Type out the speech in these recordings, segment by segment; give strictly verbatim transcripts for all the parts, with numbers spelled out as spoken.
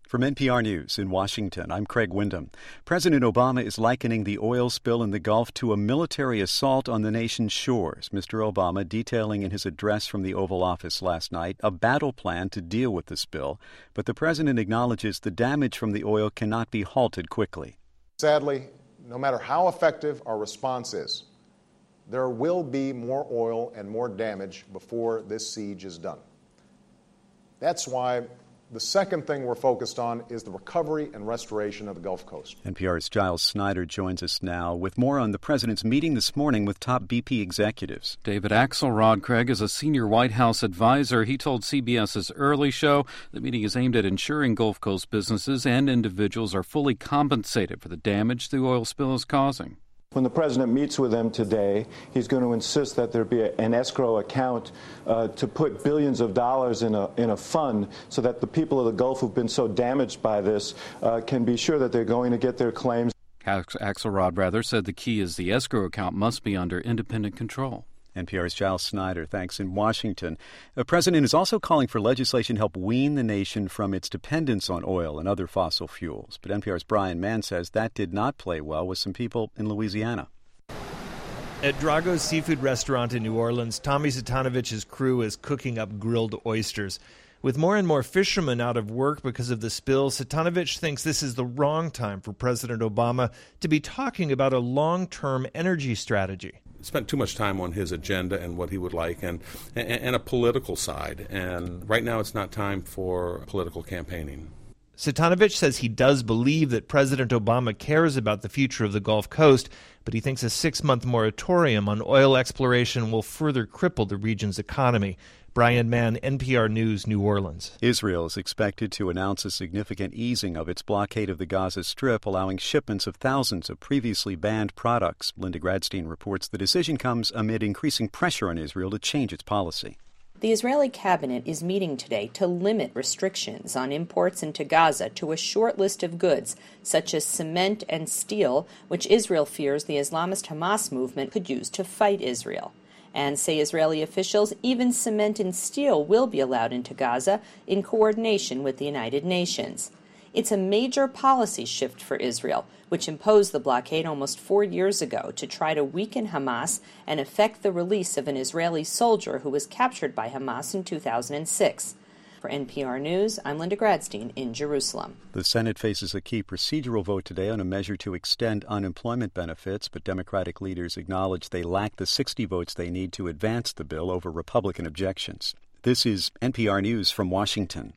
From N P R News in Washington, I'm Craig Windham. President Obama is likening the oil spill in the Gulf to a military assault on the nation's shores. Mister Obama detailing in his address from the Oval Office last night a battle plan to deal with the spill, but the president acknowledges the damage from the oil cannot be halted quickly. Sadly, no matter how effective our response is, there will be more oil and more damage before this siege is done. That's why the second thing we're focused on is the recovery and restoration of the Gulf Coast. N P R's Giles Snyder joins us now with more on the president's meeting this morning with top B P executives. David Axelrod, Craig, is a senior White House advisor. He told CBS's Early Show the meeting is aimed at ensuring Gulf Coast businesses and individuals are fully compensated for the damage the oil spill is causing. When the president meets with them today, he's going to insist that there be a, an escrow account uh, to put billions of dollars in a in a fund so that the people of the Gulf who've been so damaged by this uh, can be sure that they're going to get their claims. Axelrod, rather, said the key is the escrow account must be under independent control. N P R's Giles Snyder, thanks, in Washington. The president is also calling for legislation to help wean the nation from its dependence on oil and other fossil fuels. But N P R's Brian Mann says that did not play well with some people in Louisiana. At Drago's Seafood Restaurant in New Orleans, Tommy Satanovich's crew is cooking up grilled oysters. With more and more fishermen out of work because of the spill, Satanovich thinks this is the wrong time for President Obama to be talking about a long-term energy strategy. Spent too much time on his agenda and what he would like and, and, and a political side. And right now it's not time for political campaigning. Satanovich says he does believe that President Obama cares about the future of the Gulf Coast, but he thinks a six-month moratorium on oil exploration will further cripple the region's economy. Brian Mann, N P R News, New Orleans. Israel is expected to announce a significant easing of its blockade of the Gaza Strip, allowing shipments of thousands of previously banned products. Linda Gradstein reports the decision comes amid increasing pressure on Israel to change its policy. The Israeli cabinet is meeting today to limit restrictions on imports into Gaza to a short list of goods, such as cement and steel, which Israel fears the Islamist Hamas movement could use to fight Israel. And, say Israeli officials, even cement and steel will be allowed into Gaza in coordination with the United Nations. It's a major policy shift for Israel, which imposed the blockade almost four years ago to try to weaken Hamas and effect the release of an Israeli soldier who was captured by Hamas in two thousand six. For N P R News, I'm Linda Gradstein in Jerusalem. The Senate faces a key procedural vote today on a measure to extend unemployment benefits, but Democratic leaders acknowledge they lack the sixty votes they need to advance the bill over Republican objections. This is N P R News from Washington.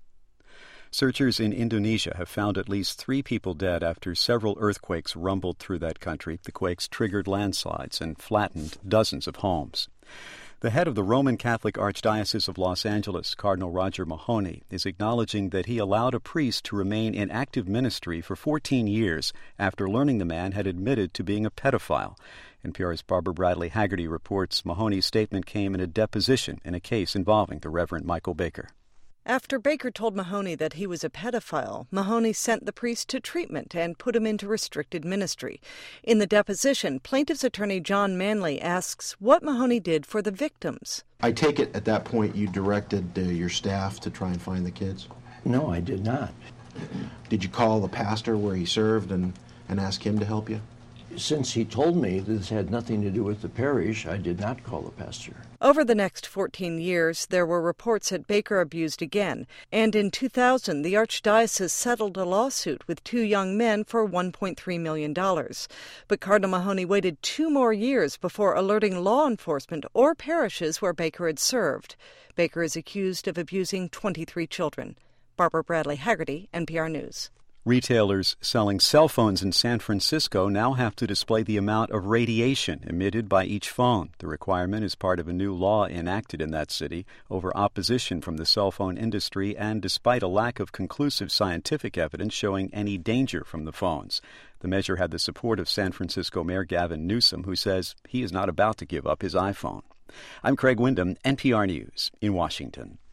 Searchers in Indonesia have found at least three people dead after several earthquakes rumbled through that country. The quakes triggered landslides and flattened dozens of homes. The head of the Roman Catholic Archdiocese of Los Angeles, Cardinal Roger Mahony, is acknowledging that he allowed a priest to remain in active ministry for fourteen years after learning the man had admitted to being a pedophile. N P R's Barbara Bradley Haggerty reports Mahony's statement came in a deposition in a case involving the Reverend Michael Baker. After Baker told Mahony that he was a pedophile, Mahony sent the priest to treatment and put him into restricted ministry. In the deposition, plaintiff's attorney John Manley asks what Mahony did for the victims. I take it at that point you directed uh, your staff to try and find the kids? No, I did not. Did you call the pastor where he served and, and ask him to help you? Since he told me this had nothing to do with the parish, I did not call the pastor. Over the next fourteen years, there were reports that Baker abused again, and in two thousand, the Archdiocese settled a lawsuit with two young men for one point three million dollars. But Cardinal Mahony waited two more years before alerting law enforcement or parishes where Baker had served. Baker is accused of abusing twenty-three children. Barbara Bradley Haggerty, N P R News. Retailers selling cell phones in San Francisco now have to display the amount of radiation emitted by each phone. The requirement is part of a new law enacted in that city over opposition from the cell phone industry and despite a lack of conclusive scientific evidence showing any danger from the phones. The measure had the support of San Francisco Mayor Gavin Newsom, who says he is not about to give up his iPhone. I'm Craig Windham, N P R News in Washington.